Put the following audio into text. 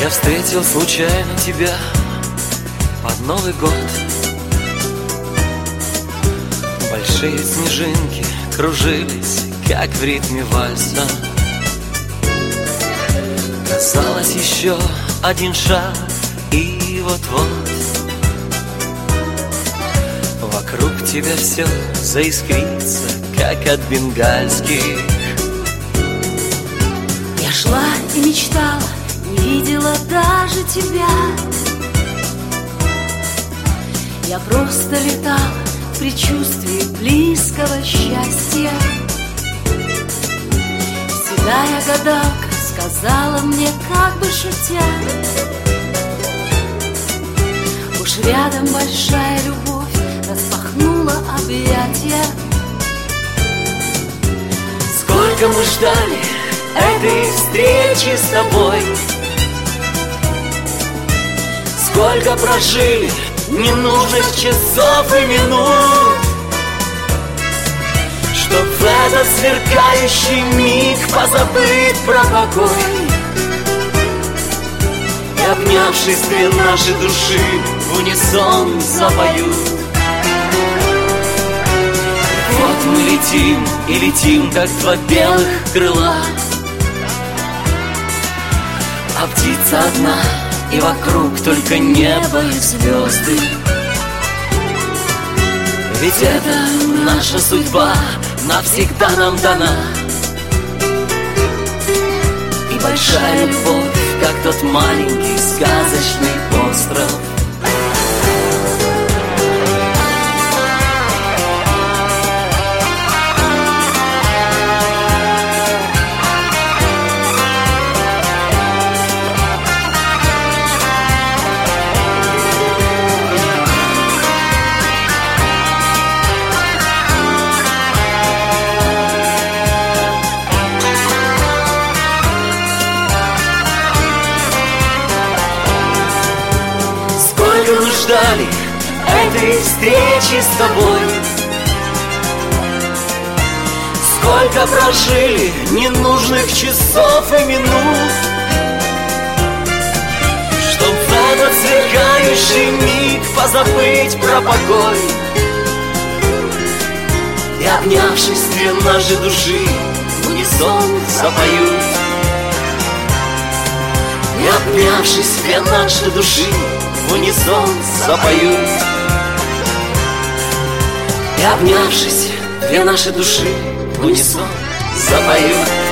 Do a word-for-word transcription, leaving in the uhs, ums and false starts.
Я встретил случайно тебя под Новый год. Большие снежинки кружились, как в ритме вальса. Казалось, еще один шаг, и вот-вот вокруг тебя все заискрится, как от бенгальских. Я шла и мечтала, не видела даже тебя. Я просто летала в предчувствии близкого счастья. Седая гадалка сказала мне, как бы шутя: уж рядом большая любовь распахнула объятия. Сколько мы ждали этой встречи с тобой, сколько прожили ненужных часов и минут, чтоб в этот сверкающий миг позабыть про покой. И обнявшись, две наши души в унисон запоют. Вот мы летим и летим, как два белых крыла, а птица одна, и вокруг только небо и звезды. Ведь это наша судьба, навсегда нам дана. И большая любовь, как тот маленький сказочный остров. Сколько мы ждали этой встречи с тобой, сколько прожили ненужных часов и минут, чтоб в этот сверкающий миг позабыть про покой. И обнявшись, две наши души в унисон запоют. И обнявшись, две наши души в унисон запоют. И обнявшись, две наши души в унисон запоют.